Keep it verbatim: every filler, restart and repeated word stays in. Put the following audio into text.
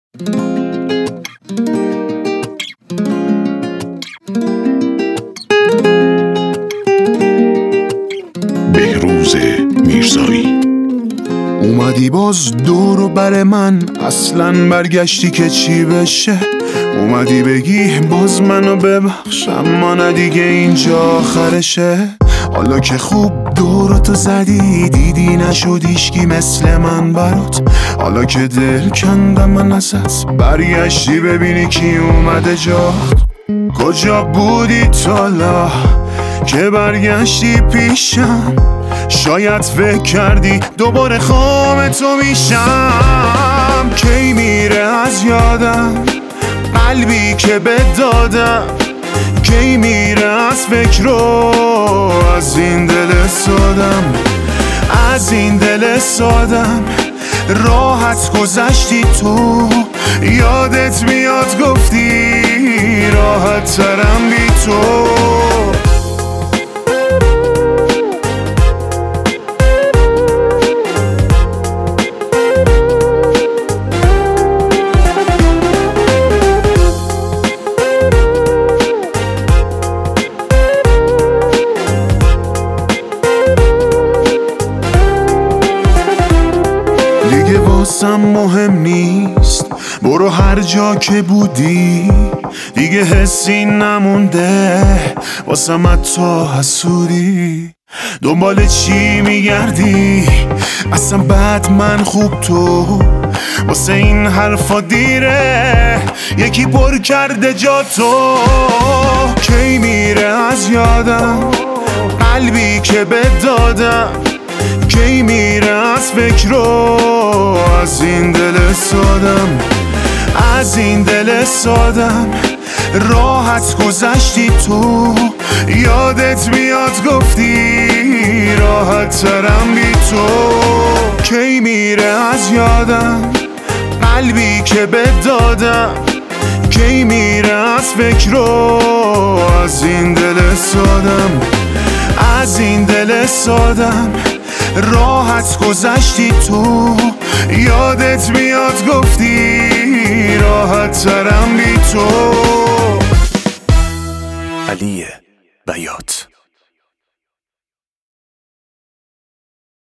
بهروز میرزایی. اومدی باز دور و بر من، اصلا برگشتی که چی بشه. اومدی بگی باز منو ببخش، اما نه دیگه اینجا آخرشه. حالا که خوب دورتو زدی، دیدی نشد هیچکی مثل من برات. حالا که دل کندم من ازت، برگشتی ببینی کی اومده جات. کجا بودی تالا که برگشتی پیشم؟ شاید فکر کردی دوباره خام تو میشم. کی میره از یادم قلبی که بهت دادم؟ کی میره از فکر رو از این دل سادم؟ از این دل سادم راحت گذشتی تو. یادت میاد گفتی راحت ترم بی تو. دیگه واسم مهم نیست، برو هر جا که بودی. دیگه حسی نمونده واسم حتی حسودی. دنبال چی میگردی؟ اصلا بعد من خوب تو. واسه این حرفا دیره، یکی پر کرده جا تو. کی میره از یادم قلبی که بهت دادم؟ کی میره از فکر رو از این دل سادم؟ از این دل سادم راحت گذشتی تو. یادت میاد گفتی راحت ترم بی تو. کی میره از یادم قلبی که بهت دادم؟ کی میره از فکر رو از این دل سادم؟ از این دل سادم راحت گذشتی تو. یادت میاد گفتی راحت ترم بی تو. علی بیات.